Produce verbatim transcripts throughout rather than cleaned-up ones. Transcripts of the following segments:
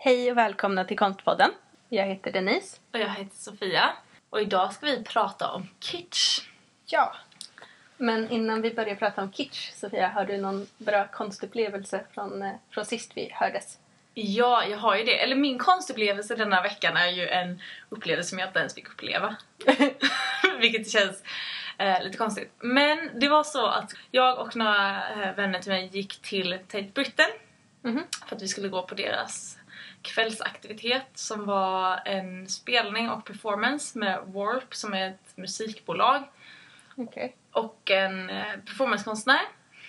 Hej och välkomna till Konstpodden. Jag heter Denise. Och jag heter Sofia. Och idag ska vi prata om kitsch. Ja. Men innan vi börjar prata om kitsch, Sofia, har du någon bra konstupplevelse från, från sist vi hördes? Ja, jag har ju det. Eller min konstupplevelse denna veckan är ju en upplevelse som jag inte ens fick uppleva. Vilket känns eh, lite konstigt. Men det var så att jag och några eh, vänner till mig gick till Tate Britain. Mm-hmm. För att vi skulle gå på deras kvällsaktivitet som var en spelning och performance med Warp som är ett musikbolag. Okay. Och en eh, performancekonstnär.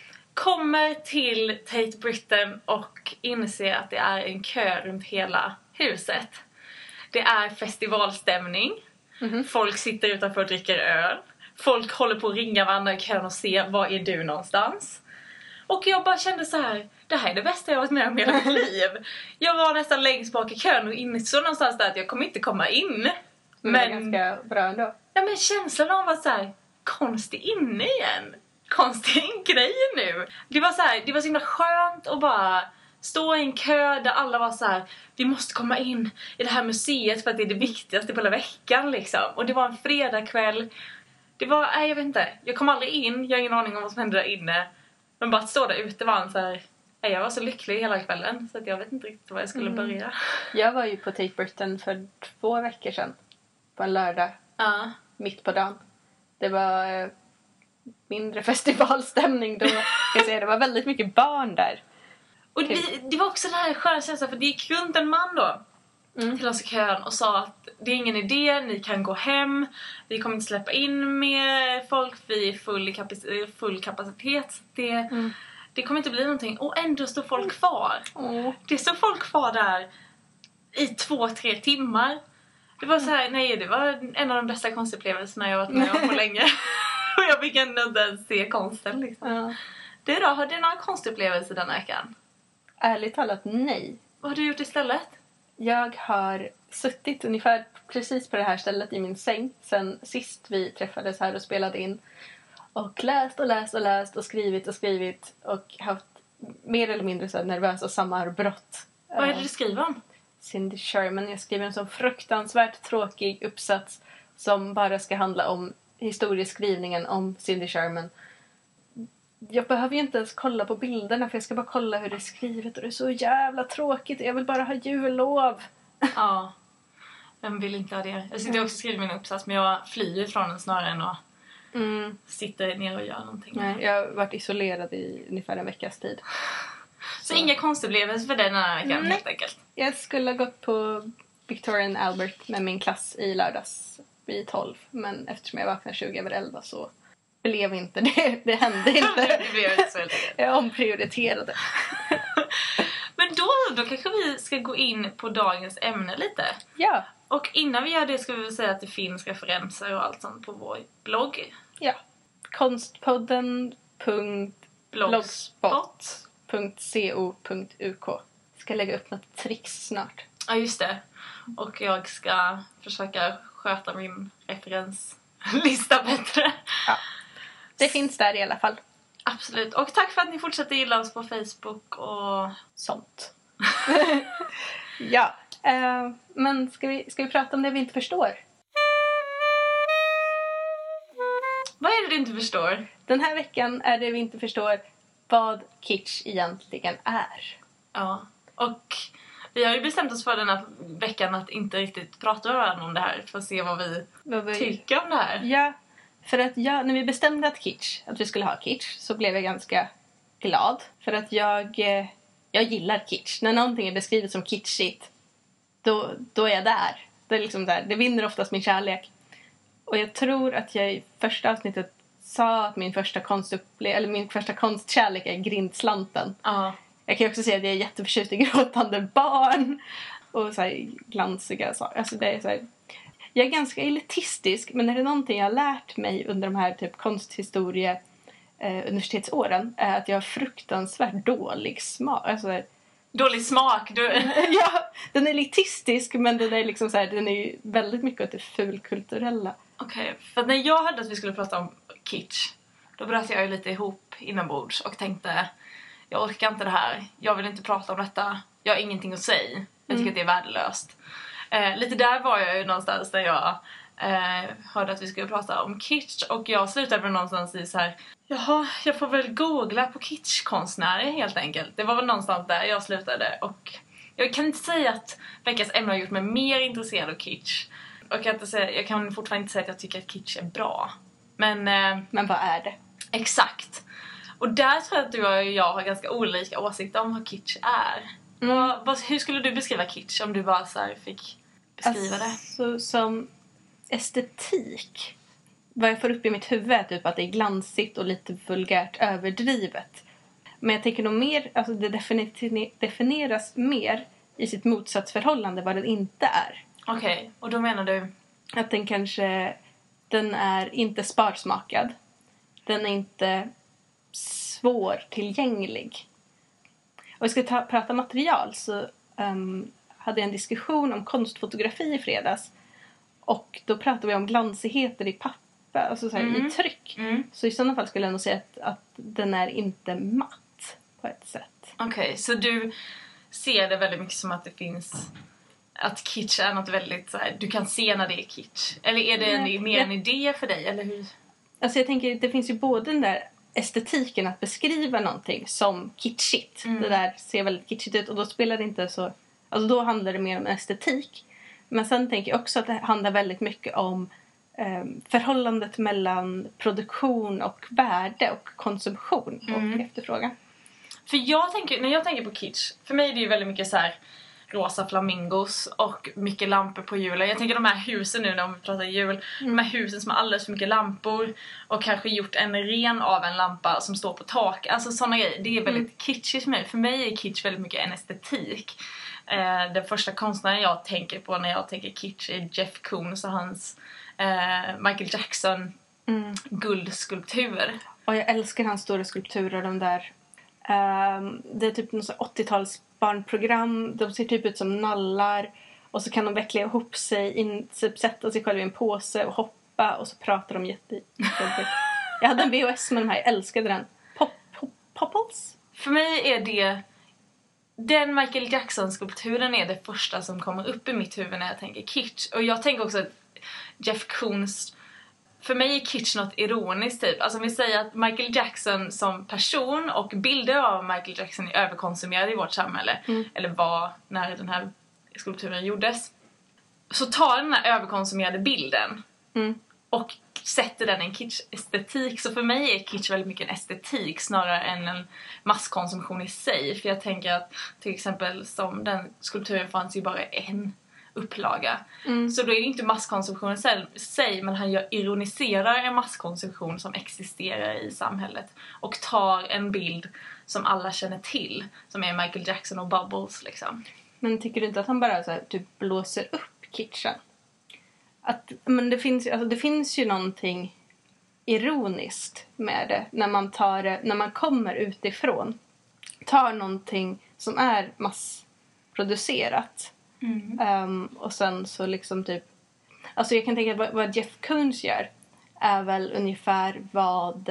Kommer till Tate Britain och inser att det är en kö runt hela huset. Det är festivalstämning. Mm-hmm. Folk sitter utanför och dricker öl. Folk håller på att ringa varandra i kön och se var är du någonstans. Och jag bara kände så här, det här är det bästa jag varit med om i hela mitt liv. Jag var nästan längst bak i kön och insåg någonstans där att jag kommer inte komma in. Men, men det är ganska bra ändå. Ja, men känslan av att så här, konst är inne igen. Konst är en grej nu. Det var så här, det var så himla skönt att bara stå i en kö där alla var så här, vi måste komma in i det här museet för att det är det viktigaste på hela veckan liksom. Och det var en fredagkväll. Det var, nej jag vet inte, jag kom aldrig in, jag har ingen aning om vad som hände där inne. Men bara att stå där ute var en så här, nej, jag var så lycklig hela kvällen så att jag vet inte riktigt var jag skulle mm. börja. Jag var ju på Tate Britain för två veckor sedan. På en lördag. Uh. Mitt på dagen. Det var eh, mindre festivalstämning då. Jag säger, det var väldigt mycket barn där. Och vi, det var också den här sköna känslan, för det gick runt en man då mm. till oss i kön och sa att det är ingen idé, ni kan gå hem. Vi kommer inte släppa in mer folk, vi är full, i kapac- full kapacitet. Det, mm. det kommer inte bli någonting. Och ändå står folk kvar. Mm. Det står folk kvar där i två, tre timmar. Det var så här, nej, det var en av de bästa konstupplevelserna jag varit med om på länge. Och jag fick ändå inte ens se konsten liksom. Ja. Du då, har du några konstupplevelser den veckan? Ärligt talat, nej. Vad har du gjort istället? Jag har suttit ungefär precis på det här stället i min säng sen sist vi träffades här och spelade in. Och läst och läst och läst och skrivit och skrivit och haft mer eller mindre så här nervösa sammanbrott. Vad är det du skriver om? Cindy Sherman. Jag skriver en så fruktansvärt tråkig uppsats som bara ska handla om historieskrivningen om Cindy Sherman. Jag behöver ju inte ens kolla på bilderna för jag ska bara kolla hur det är skrivet och det är så jävla tråkigt. Jag vill bara ha jullov. Ja, vem vill inte ha det? Jag sitter också och skriver min uppsats men jag flyr från den snarare än att mm. sitta ner och göra någonting. Nej, jag har varit isolerad i ungefär en veckas tid. Så, så inga konstupplevelser för dig den här veckan Nej. helt enkelt? Jag skulle ha gått på Victoria and Albert med min klass i lördags vid tolv. Men eftersom jag vaknade tjugo över elva så blev inte det. Det hände inte. Det blev inte så helt enkelt. Jag omprioriterade. Men då, då kanske vi ska gå in på dagens ämne lite. Ja. Och innan vi gör det ska vi väl säga att det finns referenser och allt sånt på vår blogg. Ja. konstpodden punkt blogspot punkt co punkt uk. Ska lägga upp något tricks snart. Ja, just det. Och jag ska försöka sköta min referenslista bättre. Ja. Det finns där i alla fall. Absolut. Och tack för att ni fortsätter gilla oss på Facebook och sånt. Ja. Uh, men ska vi, ska vi prata om det vi inte förstår? Vad är det du inte förstår? Den här veckan är det vi inte förstår vad kitsch egentligen är. Ja. Och vi har ju bestämt oss för den här veckan att inte riktigt prata med varandra om det här. För att se vad vi, vad vi... tycker om det här. Ja. För att jag, när vi bestämde att kitsch, att vi skulle ha kitsch, så blev jag ganska glad. För att jag, jag gillar kitsch. När någonting är beskrivet som kitschigt, då, då är jag där. Det är liksom där. Det vinner oftast min kärlek. Och jag tror att jag i första avsnittet sa att min första konstupple- eller min första konstkärlek är grindslanten. Uh. Jag kan också säga att jag är jätteförtjust i gråtande barn. Och så här glansiga saker. Alltså det är så här... Jag är ganska elitistisk, men är det någonting jag har lärt mig under de här typ konsthistorie eh, universitetsåren är att jag har fruktansvärt dålig smak. Alltså, dålig smak? Du... ja, den är elitistisk, men den är liksom så här, den är ju väldigt mycket åt det fulkulturella. Okej, okay, för när jag hörde att vi skulle prata om kitsch, då bröt jag ju lite ihop inombords och tänkte, jag orkar inte det här, jag vill inte prata om detta, jag har ingenting att säga. Jag tycker mm. att det är värdelöst. Eh, lite där var jag ju någonstans där jag eh, hörde att vi skulle prata om kitsch. Och jag slutade med någonstans i så här: jaha, jag får väl googla på kitschkonstnärer helt enkelt. Det var väl någonstans där jag slutade. Och jag kan inte säga att veckans ämne har gjort mig mer intresserad av kitsch. Och jag kan, inte säga, jag kan fortfarande inte säga att jag tycker att kitsch är bra. Men, eh, Men vad är det? Exakt. Och där tror jag att du och jag har ganska olika åsikter om vad kitsch är. Mm. Vad, vad, hur skulle du beskriva kitsch om du bara så här fick beskriva alltså, det? Som estetik, vad jag får upp i mitt huvud är typ att det är glansigt och lite vulgärt överdrivet. Men jag tänker nog mer, alltså det defini- definieras mer i sitt motsatsförhållande vad den inte är. Okej, okay. Och då menar du? Att den kanske, den är inte sparsmakad. Den är inte svårtillgänglig. Och jag ska ta, prata material så um, hade jag en diskussion om konstfotografi i fredags. Och då pratade vi om glansigheter i papper, alltså så här, mm. i tryck. Mm. Så i sådana fall skulle jag nog säga att, att den är inte matt på ett sätt. Okej, okay, så du ser det väldigt mycket som att det finns, att kitsch är något väldigt så här, du kan se när det är kitsch. Eller är det en, mer en idé för dig, eller hur? Alltså jag tänker, det finns ju både den där estetiken att beskriva någonting som kitschigt. Mm. Det där ser väldigt kitschigt ut och då spelar det inte så, alltså då handlar det mer om estetik. Men sen tänker jag också att det handlar väldigt mycket om eh, förhållandet mellan produktion och värde och konsumtion och mm. efterfrågan. För jag tänker, när jag tänker på kitsch, för mig är det ju väldigt mycket så här rosa flamingos och mycket lampor på julen. Jag tänker de här husen nu när vi pratar jul. Mm. De här husen som har alldeles för mycket lampor och kanske gjort en ren av en lampa som står på tak. Alltså sådana grejer. Det är väldigt mm. kitschigt för mig. För mig är kitsch väldigt mycket en estetik. Eh, den första konstnären jag tänker på när jag tänker kitsch är Jeff Koons och hans eh, Michael Jackson mm. guldskulptur. Och jag älskar hans stora skulpturer, de där. Um, det är typ något åttio-tals barnprogram. De ser typ ut som nallar. Och så kan de veckla ihop sig, in, typ sätta sig själv i en påse och hoppa. Och så pratar de jätte... Jag hade en V H S med de här, jag älskade den. Pop, pop, Popples? För mig är det... Den Michael Jackson-skulpturen är det första som kommer upp i mitt huvud när jag tänker kitsch. Och jag tänker också att Jeff Koons... För mig är kitsch något ironiskt typ. Alltså om vi säger att Michael Jackson som person och bilder av Michael Jackson är överkonsumerade i vårt samhälle. Mm. Eller var när den här skulpturen gjordes. Så tar den här överkonsumerade bilden mm. och sätter den en kitsch-estetik. Så för mig är kitsch väldigt mycket en estetik snarare än en masskonsumtion i sig. För jag tänker att till exempel som den skulpturen fanns ju bara en upplaga. Mm. Så då är det inte masskonsumtion i sig, men han gör, ironiserar en masskonsumtion som existerar i samhället och tar en bild som alla känner till, som är Michael Jackson och Bubbles liksom. Men tycker du inte att han bara så här, typ blåser upp kitschen? Att, men det finns, alltså, det finns ju någonting ironiskt med det när man tar det, när man kommer utifrån, tar någonting som är massproducerat. Mm. Um, och sen så liksom typ, alltså jag kan tänka att vad, vad Jeff Koons gör är väl ungefär vad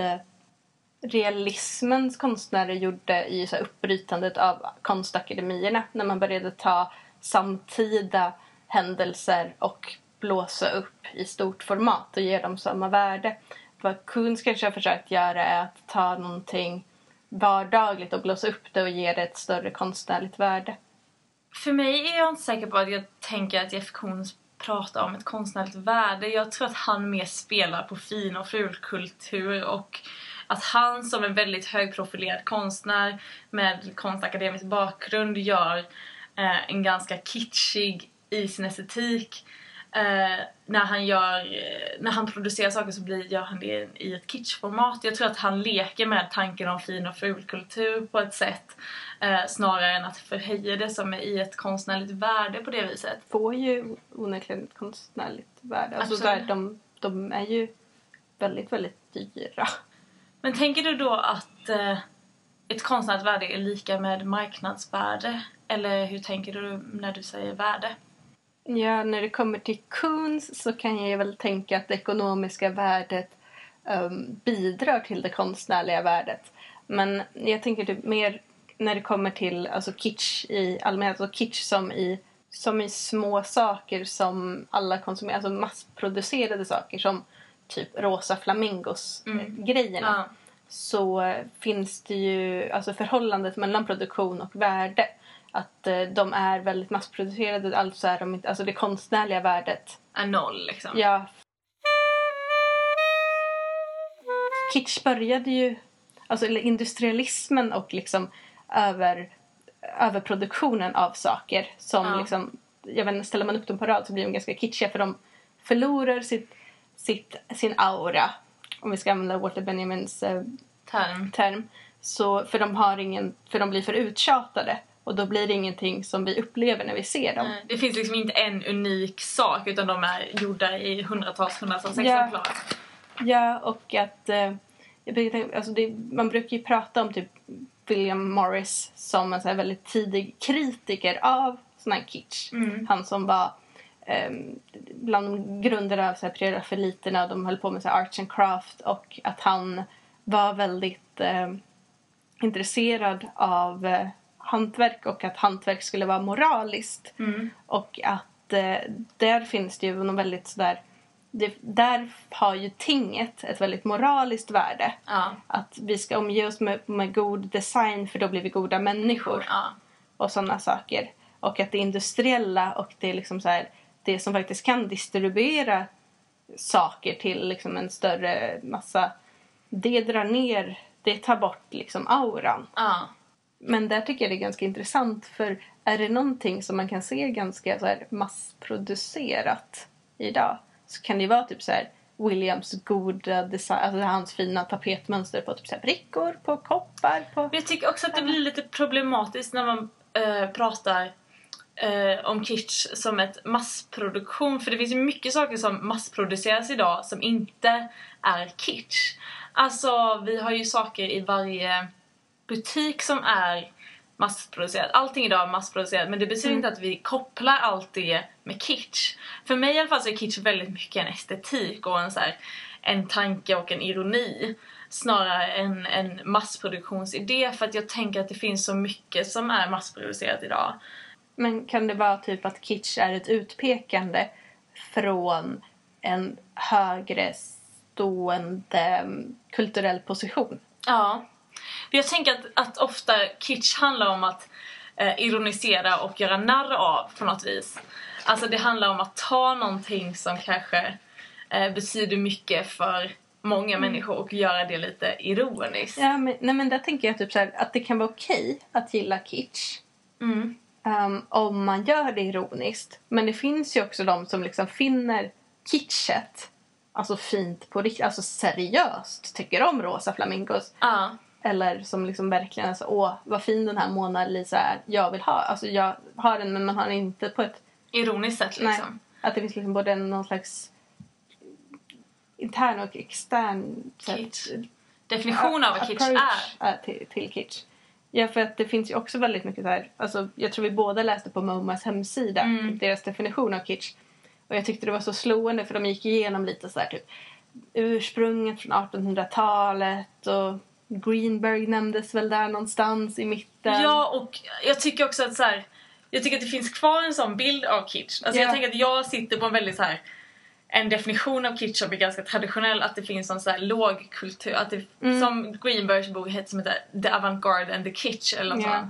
realismens konstnärer gjorde i så här uppbrytandet av konstakademierna när man började ta samtida händelser och blåsa upp i stort format och ge dem samma värde. Vad Koons kanske har försökt göra är att ta någonting vardagligt och blåsa upp det och ge det ett större konstnärligt värde. För mig är jag inte säker på att jag tänker att Jeff Koons pratar om ett konstnärligt värde. Jag tror att han mer spelar på fin och fulkultur och att han som en väldigt högprofilerad konstnär med konstakademisk bakgrund gör eh, en ganska kitschig i sin estetik. Eh, när han gör när han producerar saker så blir, gör han det i ett kitschformat. Jag tror att han leker med tanken om fin och fulkultur på ett sätt eh, snarare än att förhöja det som är i ett konstnärligt värde på det viset. Får ju onekligen ett konstnärligt värde. Alltså där, de, de är ju väldigt, väldigt dyra. Men tänker du då att eh, ett konstnärligt värde är lika med marknadsvärde? Eller hur tänker du när du säger värde? Ja, när det kommer till Koons så kan jag väl tänka att det ekonomiska värdet um, bidrar till det konstnärliga värdet. Men jag tänker typ mer när det kommer till alltså kitsch i allmänhet, alltså kitsch som i som i små saker som alla konsumerar, alltså massproducerade saker som typ rosa flamingos Mm. grejerna. Ja. Så finns det ju alltså förhållandet mellan produktion och värde. Att eh, de är väldigt massproducerade, alltså är de inte, alltså det konstnärliga värdet. Är noll liksom. Ja. Kitsch började ju, alltså eller industrialismen och liksom över, överproduktionen av saker som Ja. liksom, jag vet inte, ställer man upp dem på rad så blir de ganska kitschiga för de förlorar sitt, sitt, sin aura, om vi ska använda Walter Benjamins eh, Term. term. Så för de har ingen, för de blir för uttjatade och då blir det ingenting som vi upplever när vi ser dem. Nej, det finns liksom inte en unik sak utan de är gjorda i hundratals, hundratals Ja. exemplar. Ja, och att eh, jag brukar tänka, alltså det, man brukar ju prata om typ William Morris som en så här väldigt tidig kritiker av sån här kitsch. Mm. Han som var eh, bland grundare av så här preraffeliterna och de höll på med så här arts and craft och att han var väldigt eh, intresserad av eh, hantverk och att hantverk skulle vara moraliskt. Mm. Och att eh, där finns det ju någon väldigt sådär, det, där har ju tinget ett väldigt moraliskt värde. Ja. Att vi ska omge oss med, med god design för då blir vi goda människor. Ja. Och sådana saker. Och att det industriella och det är liksom så här, det som faktiskt kan distribuera saker till liksom en större massa, det drar ner, det tar bort liksom auran. Ja. Men där tycker jag det är ganska intressant, för är det någonting som man kan se ganska så här massproducerat idag så kan det vara typ så här Williams goda design, alltså hans fina tapetmönster på typ så här brickor, på koppar, på... Men jag tycker också att det blir lite problematiskt när man äh, pratar äh, om kitsch som ett massproduktion. För det finns ju mycket saker som massproduceras idag som inte är kitsch. Alltså, vi har ju saker i varje butik som är massproducerat. Allting idag är massproducerat, men det betyder Mm. inte att vi kopplar allt det med kitsch. För mig i alla fall så är kitsch väldigt mycket en estetik och en, så här, en tanke och en ironi snarare än en massproduktionsidé, för att jag tänker att det finns så mycket som är massproducerat idag. Men kan det vara typ att kitsch är ett utpekande från en högre stående um, kulturell position? Ja. Jag tänker att, att ofta kitsch handlar om att eh, ironisera och göra narr av på något vis. Alltså det handlar om att ta någonting som kanske eh, betyder mycket för många Mm. människor och göra det lite ironiskt. Ja, men, nej, men där tänker jag typ så här, att det kan vara okej att gilla kitsch Mm. um, om man gör det ironiskt. Men det finns ju också de som liksom finner kitschet alltså fint på riktigt, alltså seriöst tycker om rosa flamingos. Ja. Eller som liksom verkligen alltså, åh vad fin den här Mona Lisa är, jag vill ha. Alltså jag har den men man har den inte på ett... Ironiskt sätt liksom. Nej, att det finns liksom både någon slags intern och extern Kitsch. sätt, Definition av vad kitsch approach är. är till, till kitsch. Ja, för att det finns ju också väldigt mycket så här, alltså jag tror vi båda läste på MoMAs hemsida Mm. deras definition av kitsch. Och jag tyckte det var så slående för de gick igenom lite så här typ ursprunget från artonhundratalet och Greenberg nämndes väl där någonstans i mitten. Ja, och jag tycker också att så här, jag tycker att det finns kvar en sån bild av kitsch. Alltså Ja. jag tänker att jag sitter på en väldigt så här, en definition av kitsch som är ganska traditionell, att det finns en så här låg kultur, att det, Mm. som Greenbergs bok heter som heter The Avant-Garde and the Kitsch eller något Ja. sånt.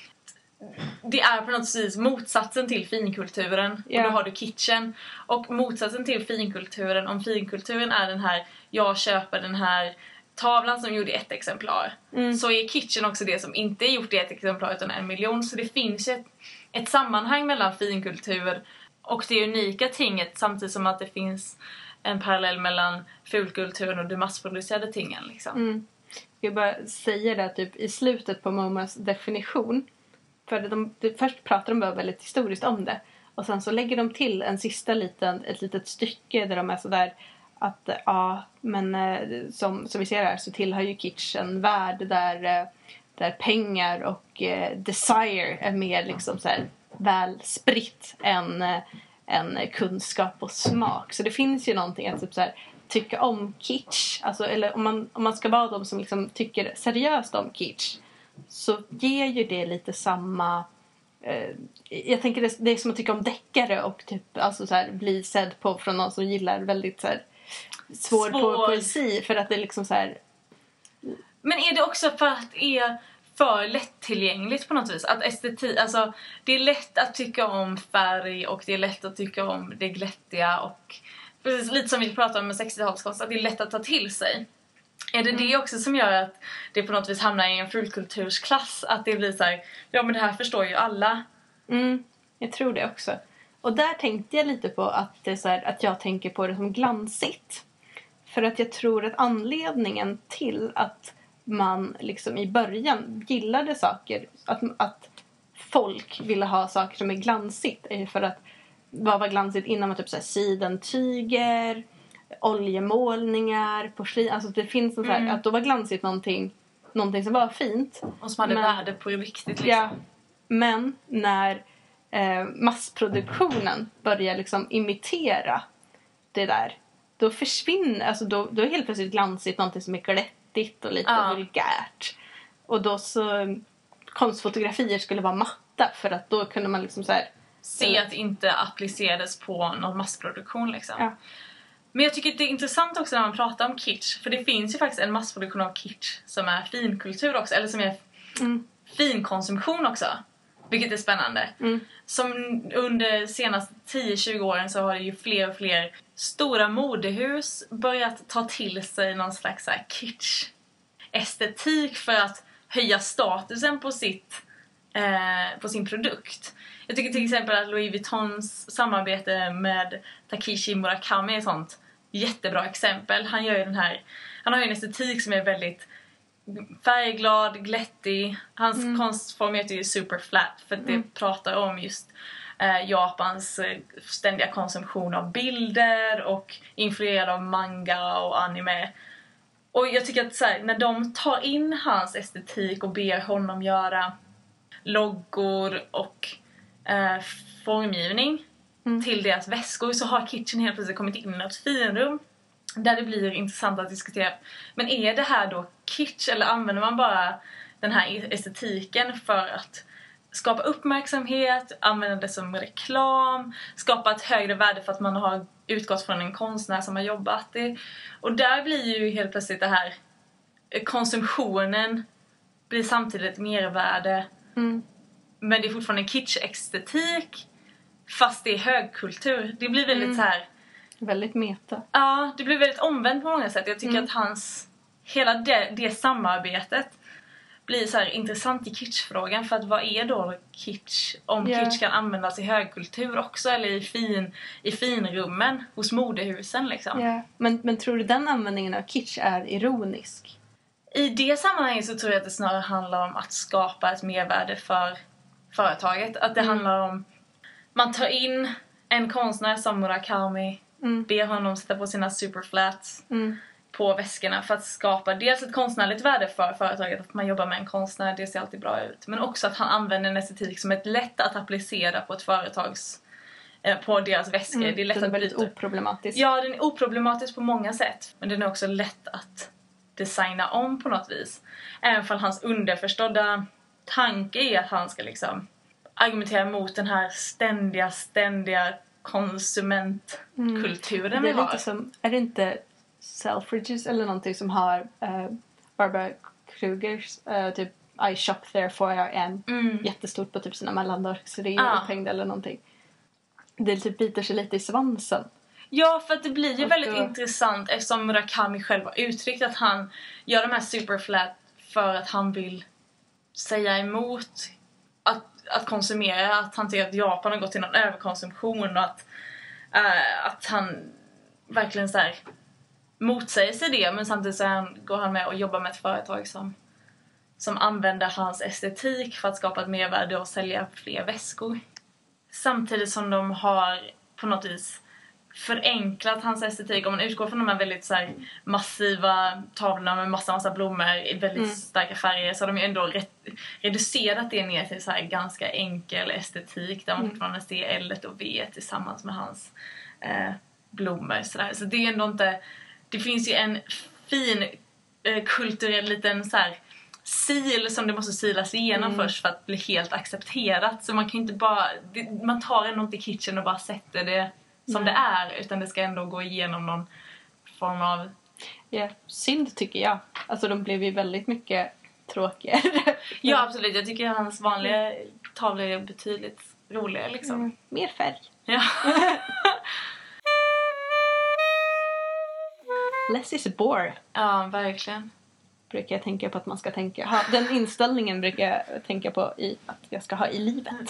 Det är på något vis motsatsen till finkulturen. Ja. Och då har du kitchen. Och motsatsen till finkulturen, om finkulturen är den här, jag köper den här tavlan som gjorde ett exemplar. Mm. Så är kitchen också det som inte är gjort i ett exemplar utan en miljon. Så det finns ett, ett sammanhang mellan finkultur och det unika tinget, samtidigt som att det finns en parallell mellan fulkulturen och de massproducerade tingen liksom. Mm. Jag bara säger det typ i slutet på MoMAs definition. För de, de, först pratar de bara väldigt historiskt om det. Och sen så lägger de till en sista liten, ett litet stycke där de är sådär att ja, men eh, som, som vi ser här så tillhör ju kitsch en värld där, eh, där pengar och eh, desire är mer liksom så här väl spritt än, eh, än kunskap och smak. Så det finns ju någonting att typ så här, tycka om kitsch. Alltså, eller om man, om man ska vara de som liksom tycker seriöst om kitsch så ger ju det lite samma eh, jag tänker det, det är som att tycka om deckare och typ alltså så här, bli sedd på från någon som gillar väldigt så här, svår, svår. Po- poesi för att det är liksom så här. Men är det också för att det är för lättillgängligt på något vis? Att estetik, alltså det är lätt att tycka om färg och det är lätt att tycka om det glättiga och precis lite som vi pratade om med sextiotalskonst, att det är lätt att ta till sig. Är det mm. det också som gör att det på något vis hamnar i en fulkultursklass? Att det blir så här, ja men det här förstår ju alla. Mm, jag tror det också. Och där tänkte jag lite på att, det är så här, att jag tänker på det som glansigt. För att jag tror att anledningen till att man liksom i början gillade saker, att, att folk ville ha saker som är glansigt, är för att vad var glansigt innan var typ så här sidentyger, oljemålningar, porslin, alltså det finns något mm. så här, att då var glansigt någonting, någonting som var fint och som hade men, värde på riktigt liksom. Ja, men när eh, massproduktionen börjar liksom imitera det där, då försvinner, alltså då, då är helt plötsligt glansigt någonting som är glättigt och lite ja. vulgärt. Och då så konstfotografier skulle vara matta för att då kunde man liksom så här se eller, att det inte applicerades på någon massproduktion liksom. Ja. Men jag tycker det är intressant också när man pratar om kitsch, för det finns ju faktiskt en massproduktion av kitsch som är finkultur också, eller som är mm. finkonsumtion också. Vilket är spännande. Mm. Som under de senaste tio till tjugo åren så har det ju fler och fler stora modehus börjat ta till sig någon slags så här kitsch estetik för att höja statusen på sitt eh, på sin produkt. Jag tycker till exempel att Louis Vuittons samarbete med Takeshi Murakami är ett sånt jättebra exempel. Han gör ju den här, han har ju en estetik som är väldigt färgglad, glättig. Hans mm. konstform heter ju super flat för att det mm. pratar om just eh, Japans eh, ständiga konsumtion av bilder och influerad av manga och anime. Och jag tycker att så här, när de tar in hans estetik och ber honom göra loggor och eh, formgivning mm. till deras väskor, så har kitchen helt plötsligt kommit in i ett finrum där det blir intressant att diskutera. Men är det här då kitsch, eller använder man bara den här estetiken för att skapa uppmärksamhet, använda det som reklam, skapa ett högre värde för att man har utgått från en konstnär som har jobbat det. Och där blir ju helt plötsligt det här konsumtionen blir samtidigt mervärde. Mm. Men det är fortfarande kitsch-estetik fast det är högkultur. Det blir väldigt mm. så här. Väldigt meta. Ja, det blir väldigt omvänt på många sätt. Jag tycker mm. att hans hela det, det samarbetet blir så här intressant i kitschfrågan, för att vad är då kitsch om yeah. kitsch kan användas i högkultur också, eller i fin i finrummen hos modehusen liksom. Yeah. Men men tror du den användningen av kitsch är ironisk? I det sammanhanget så tror jag att det snarare handlar om att skapa ett mervärde för företaget, att det mm. handlar om man tar in en konstnär som Murakami, mm. ber honom sätta på sina superflats mm. på väskorna för att skapa dels ett konstnärligt värde för företaget, att man jobbar med en konstnär, det ser alltid bra ut, men också att han använder en estetik som är lätt att applicera på ett företags eh, på deras väskor. Mm, det är lätt den är att väldigt oproblematisk. Ja, den är oproblematisk på många sätt, men den är också lätt att designa om på något vis. Även för hans underförstådda tanke är att han ska liksom argumentera mot den här ständiga, ständiga konsumentkulturen mm. vi har. Det är lite som, är det inte Selfridges eller någonting som har uh, Barbara Krugers uh, typ I shop there for I am mm. jättestort på typ sina mellandagsreor ah. upphängda eller någonting. Det typ biter sig lite i svansen. Ja, för att det blir ju och väldigt då intressant eftersom Murakami själv har uttryckt att han gör de här superflat för att han vill säga emot att, att konsumera, att han tycker att Japan har gått till någon överkonsumtion och att, uh, att han verkligen så här motsäger sig det, men samtidigt så han, går han med och jobbar med ett företag som, som använder hans estetik för att skapa ett mervärde och sälja fler väskor. Samtidigt som de har på något vis förenklat hans estetik. Om man utgår från de här väldigt så här massiva tavlorna med massa massa blommor i väldigt mm. starka färger, så har de ju ändå re- reducerat det ner till så här ganska enkel estetik där man mm. fortfarande ser L och V tillsammans med hans eh, blommor. Så, där. Så det är ändå inte... Det finns ju en fin eh, kulturell liten så här sil som det måste silas igenom mm. först för att bli helt accepterat. Så man kan inte bara, det, man tar ändå inte kitchen och bara sätter det som Nej. det är, utan det ska ändå gå igenom någon form av... Ja, synd tycker jag. Alltså de blev ju väldigt mycket tråkigare. Ja, absolut. Jag tycker hans vanliga tavlor är betydligt roligare liksom. Mm. Mer färg. Ja. Less is a bore. Ja, verkligen. Brukar jag tänka på att man ska tänka. Ha, den inställningen brukar jag tänka på i att jag ska ha i livet.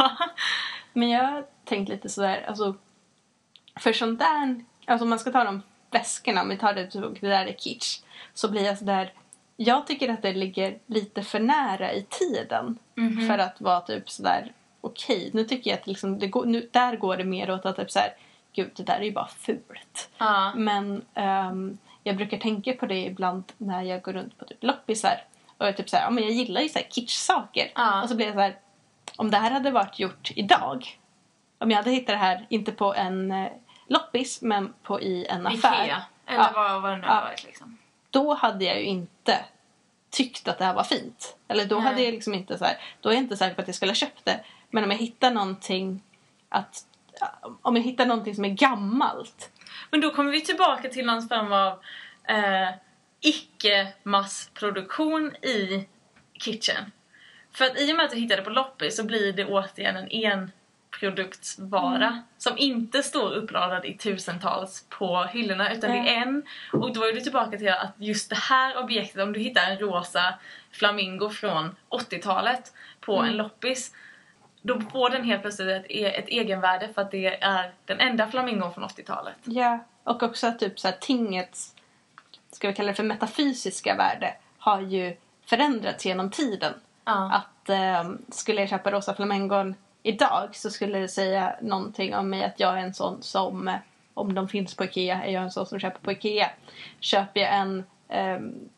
Men jag har tänkt lite sådär, alltså för sånt där, alltså om man ska ta de väskorna, om vi tar det, det där är kitsch, så blir jag sådär, jag tycker att det ligger lite för nära i tiden mm-hmm. för att vara typ sådär okej. Okay. Nu tycker jag att liksom, det går, nu, där går det mer åt att typ såhär, gud det där är ju bara fult. Uh. Men um, jag brukar tänka på det ibland när jag går runt på typ loppisar. Och jag typ såhär, ja men jag gillar ju såhär kitsch-saker. Uh. Och så blir jag såhär, om det här hade varit gjort idag, om jag hade hittat det här, inte på en eh, loppis, men på i en affär. Ikea, eller ja, vad, vad det nu ja, varit liksom. Då hade jag ju inte tyckt att det här var fint. Eller då Nej. hade jag liksom inte så här, då är jag inte säker på att jag skulle ha köpt det. Men om jag hittar någonting att, om jag hittar någonting som är gammalt. Men då kommer vi tillbaka till någon form av eh, icke-massproduktion i kitchen. För att i och med att du hittade på loppis så blir det återigen en enproduktsvara mm. som inte står uppradad i tusentals på hyllorna, utan mm. det är en. Och då är du tillbaka till att just det här objektet, om du hittar en rosa flamingo från åttiotalet på mm. en loppis, då får den helt plötsligt ett, ett egenvärde för att det är den enda flamingon från åttiotalet. Ja, och också att typ så här, tingets, ska vi kalla det för metafysiska värde, har ju förändrats genom tiden. Ja. Att eh, skulle jag köpa rosa flamingon idag så skulle det säga någonting om mig att jag är en sån som, eh, om de finns på Ikea, är jag en sån som köper på Ikea. Köper jag en eh,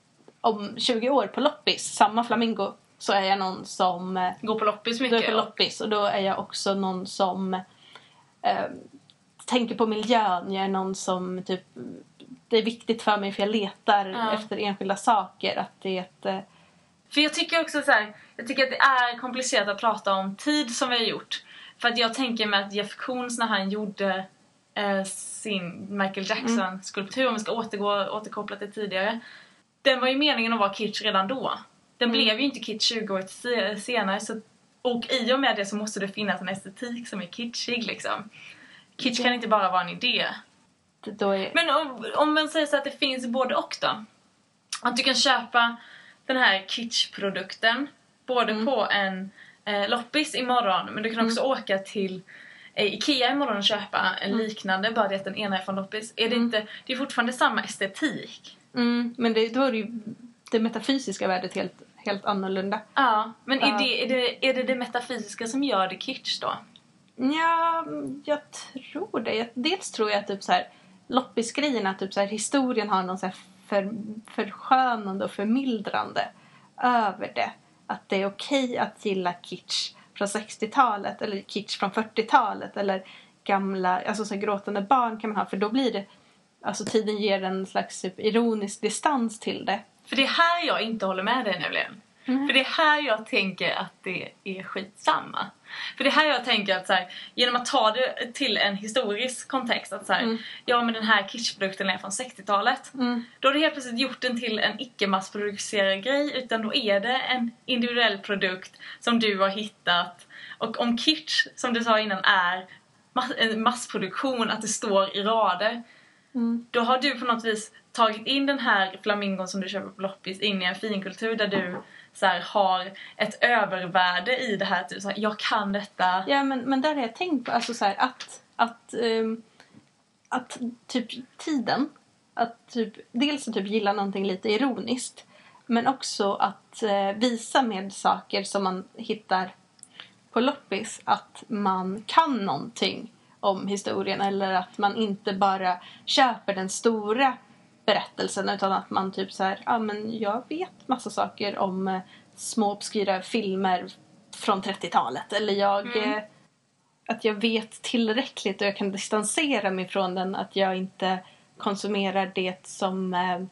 om tjugo år på loppis, samma flamingo, så är jag någon som eh, går på loppis mycket. Går på loppis, och då är jag också någon som eh, tänker på miljön. Jag är någon som typ, det är viktigt för mig för jag letar ja. efter enskilda saker, att det är ett eh, för jag tycker också så här, jag tycker att det är komplicerat att prata om tid som vi har gjort. För att jag tänker mig att Jeff Koons, när han gjorde eh, sin Michael Jackson-skulptur, om vi ska återgå, återkoppla till tidigare, den var ju meningen att vara kitsch redan då. Den mm. blev ju inte kitsch tjugo år senare. Så, och i och med det så måste det finnas en estetik som är kitschig liksom. Kitsch mm. kan inte bara vara en idé. Då är... Men om, om man säger så att det finns både och då. Att du kan köpa den här kitschprodukten både mm. på en eh, loppis imorgon, men du kan också mm. åka till eh, Ikea imorgon och köpa en mm. liknande, bara det att den ena är från loppis. Är det mm. inte, det är fortfarande samma estetik. Mm, men det, då är det ju det metafysiska värdet helt, helt annorlunda. Ja, men är, uh. det, är, det, är det det metafysiska som gör det kitsch då? Ja, jag tror det. Jag, dels tror jag att typ så här, loppisgrejerna, typ så här, historien har någon så här för, förskönande och förmildrande över det. Att det är okej att gilla kitsch från sextiotalet eller kitsch från fyrtiotalet eller gamla, alltså så här, gråtande barn kan man ha, för då blir det, alltså tiden ger en slags typ ironisk distans till det. För det är här jag inte håller med dig nämligen. Mm. För det är här jag tänker att det är skitsamma. För det är här jag tänker att så här, genom att ta det till en historisk kontext, att så här, mm. ja men den här kitschprodukten är från sextiotalet. Mm. Då har du helt plötsligt gjort den till en icke-massproducerad grej, utan då är det en individuell produkt som du har hittat. Och om kitsch, som du sa innan, är mass- en massproduktion, att det står i rader, mm. då har du på något vis tagit in den här flamingon som du köper på loppis in i en finkultur där du så här, har ett övervärde i det här, typ så här, jag kan detta. Ja, men, men där har jag tänkt på, alltså så här, att att, um, att typ tiden, att typ dels att typ gilla någonting lite ironiskt, men också att uh, visa med saker som man hittar på loppis att man kan någonting om historien, eller att man inte bara köper den stora berättelsen, utan att man typ så här, ja men jag vet massa saker om eh, små obskyra filmer från trettiotalet, eller jag mm. eh, att jag vet tillräckligt och jag kan distansera mig från den, att jag inte konsumerar det som eh,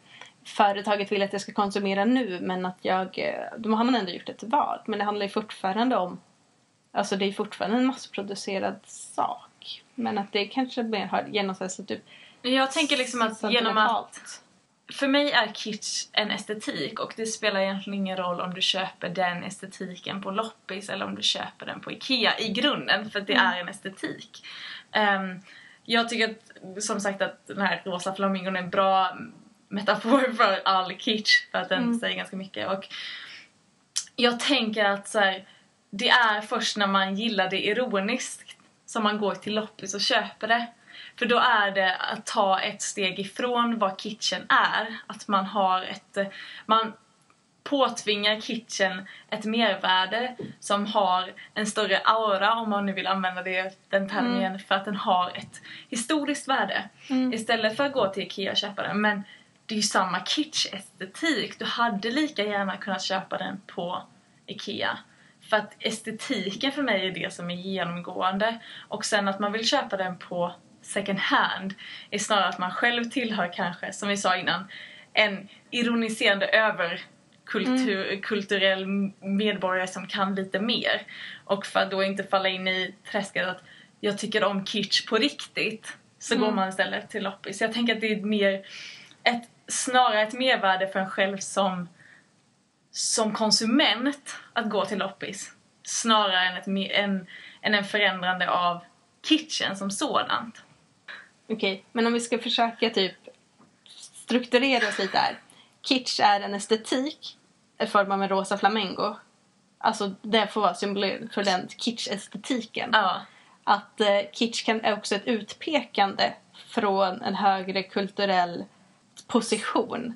företaget vill att jag ska konsumera nu, men att jag, då har man ändå gjort ett val. Men det handlar ju fortfarande om, alltså det är fortfarande en massproducerad sak, men att det kanske mer har genomförts typ. Jag tänker liksom att genom att, för mig är kitsch en estetik, och det spelar egentligen ingen roll om du köper den estetiken på loppis eller om du köper den på Ikea i grunden, för att det mm. är en estetik. Um, jag tycker att, som sagt, att den här rosa flamingon är en bra metafor för all kitsch, för att den mm. säger ganska mycket. Och jag tänker att så här, det är först när man gillar det ironiskt som man går till loppis och köper det. För då är det att ta ett steg ifrån vad kitchen är. Att man har ett, man påtvingar kitchen ett mervärde som har en större aura, om man nu vill använda det, den termen, mm. för att den har ett historiskt värde. Mm. Istället för att gå till Ikea och köpa den. Men det är ju samma kitsch-estetik. Du hade lika gärna kunnat köpa den på Ikea. För att estetiken för mig är det som är genomgående. Och sen att man vill köpa den på second hand är snarare att man själv tillhör kanske, som vi sa innan, en ironiserande överkultur, mm. kulturell medborgare som kan lite mer. Och för att då inte falla in i träsket att jag tycker om kitsch på riktigt, så mm. går man istället till loppis. Jag tänker att det är mer ett, snarare ett mervärde för en själv som som konsument att gå till loppis, snarare än, ett, en, än en förändrande av kitchen som sådant. Okej, okay, men om vi ska försöka typ strukturera oss lite här. Kitsch är en estetik i form av en rosa flamingo. Alltså det får vara symbol för den kitsch-estetiken. Ja. Att eh, kitsch kan är också ett utpekande från en högre kulturell position.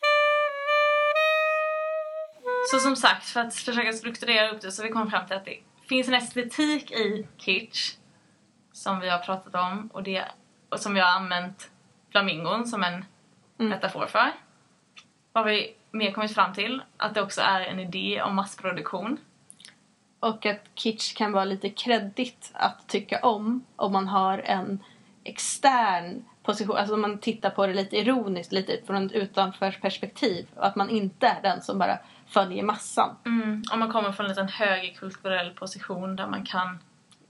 Så som sagt, för att försöka strukturera upp det, så vi kom fram till att det finns en estetik i kitsch som vi har pratat om, och, det, och som vi har använt flamingon som en mm. metafor för. Vad har vi mer kommit fram till? Att det också är en idé om massproduktion. Och att kitsch kan vara lite kreddigt att tycka om om man har en extern position. Alltså om man tittar på det lite ironiskt, lite från ett utanför perspektiv. Och att man inte är den som bara följer massan. Mm, om man kommer från en liten högre kulturell position där man kan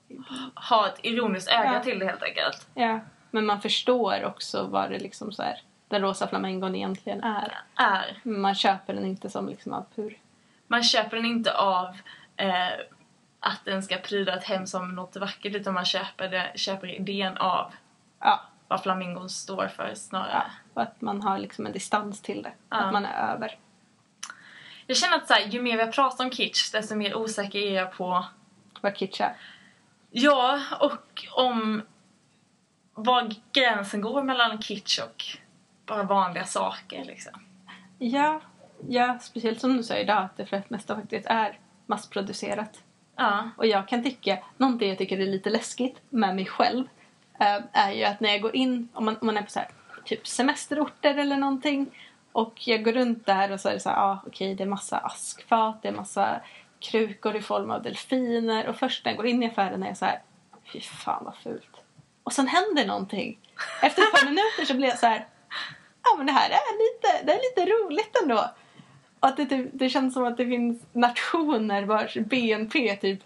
ha ett ironiskt öga ja. till det helt enkelt. Ja, men man förstår också vad det liksom så här, den rosa flamingon egentligen är. Är. Man köper den inte som liksom av pur. Man köper den inte av eh, att den ska pryda ett hem som något vackert, utan man köper, det, köper idén av ja. vad flamingon står för snarare. Ja, och att man har liksom en distans till det. Ja. Att man är över. Jag känner att så här, ju mer vi har pratat om kitsch, desto mer osäker är jag på vad kitsch är. Ja, och om var gränsen går mellan kitsch och bara vanliga saker liksom. Ja, ja, speciellt som du säger idag, att det för det mesta faktiskt är massproducerat. Ja. Och jag kan tycka, någonting jag tycker är lite läskigt med mig själv äh, är ju att när jag går in, om man, om man är på så här, typ semesterorter eller någonting, och jag går runt där och så är det så här, ja ah, okej, det är massa askfat, det är massa krukor i form av delfiner, och först när jag går in i affären är jag så här, fy fan vad fult. Och sen händer någonting. Efter ett par minuter så blir jag så här, ja men det här är lite, det är lite roligt ändå. Och att det, typ, det känns som att det finns nationer vars B N P typ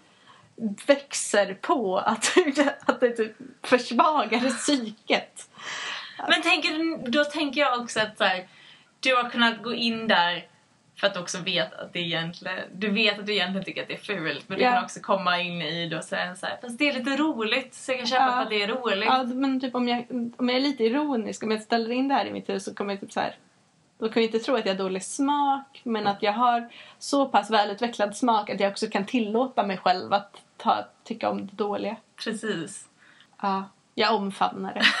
växer på att, att det typ försvagar psyket. Men tänker, då tänker jag också att så här, du har kunnat gå in där för att du också vet att det egentligen, du vet att du egentligen tycker att det är fult, men du yeah. kan också komma in i det och säga så här, fast det är lite roligt, så jag kan köpa ja. för att det är roligt. Ja, men typ om jag, om jag är lite ironisk, om jag ställer in det här i mitt hus, så kommer jag typ så här, då kan jag inte tro att jag har dålig smak, men att jag har så pass välutvecklad smak att jag också kan tillåta mig själv att ta, tycka om det dåliga. Precis. Ja, jag omfamnar det.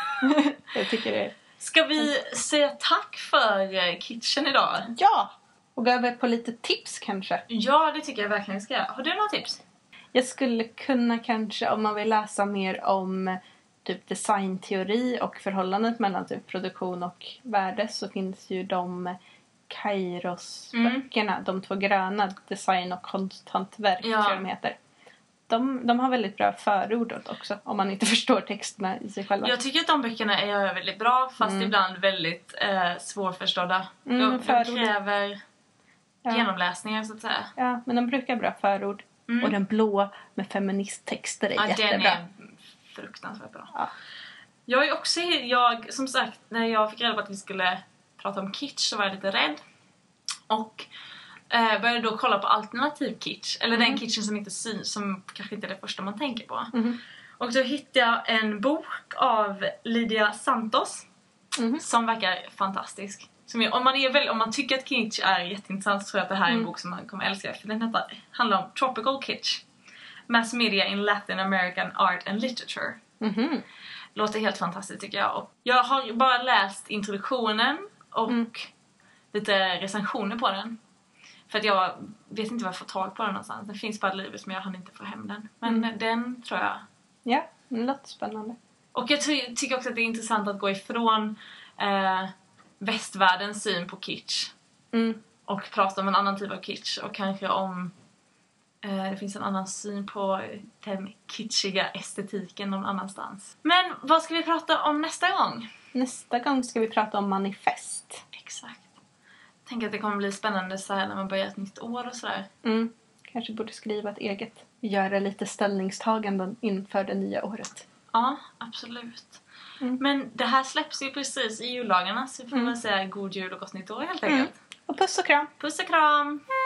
Jag tycker det är... Ska vi säga tack för kitchen idag? Ja! Och gå över på lite tips kanske. Ja, det tycker jag verkligen ska. Har du några tips? Jag skulle kunna kanske, om man vill läsa mer om typ designteori och förhållandet mellan typ produktion och värde, så finns ju de Kairos-böckerna. Mm. De två gröna, design och konsthantverk, ja. tror jag de heter. de, de har väldigt bra förord också. Om man inte förstår texterna i sig själva. Jag tycker att de böckerna är väldigt bra. Fast mm. ibland väldigt eh, svårförstådda. Mm, de, de kräver ja. genomläsningar så att säga. Ja, men de brukar bra förord. Mm. Och den blå med feministtexter är ja, jättebra. Den är fruktansvärt bra. Ja. Jag är också, jag, som sagt, när jag fick reda på att vi skulle prata om kitsch så var jag lite rädd. Och eh, började då kolla på alternativ kitsch. Eller mm. den kitschen som inte syns, som kanske inte är det första man tänker på. Mm. Och då hittade jag en bok av Lydia Santos. Mm. Som verkar fantastisk. Som är, om, man är väl, om man tycker att kitsch är jätteintressant så tror jag att det här är en mm. bok som man kommer älska. För den heter, handlar om Tropical Kitsch. Mass Media in Latin American Art and Literature. Mm. Låter helt fantastiskt tycker jag. Och jag har bara läst introduktionen och mm. lite recensioner på den. För att jag vet inte var jag får tag på den någonstans. Den finns bara i livet men jag hann inte få hem den. Men mm. den tror jag. Ja, det låter spännande. Och jag ty- tycker också att det är intressant att gå ifrån eh, västvärldens syn på kitsch. Mm. Och prata om en annan typ av kitsch. Och kanske om eh, det finns en annan syn på den kitschiga estetiken någon annanstans. Men vad ska vi prata om nästa gång? Nästa gång ska vi prata om manifest. Exakt. Tänk att det kommer bli spännande så här när man börjar ett nytt år och sådär. Mm. Kanske borde skriva ett eget. Göra lite ställningstaganden inför det nya året. Ja, absolut. Mm. Men det här släpps ju precis i jullagarna. Så vi får mm. väl säga god jul och gott nytt år helt enkelt. Mm. Och puss och kram. Puss och kram.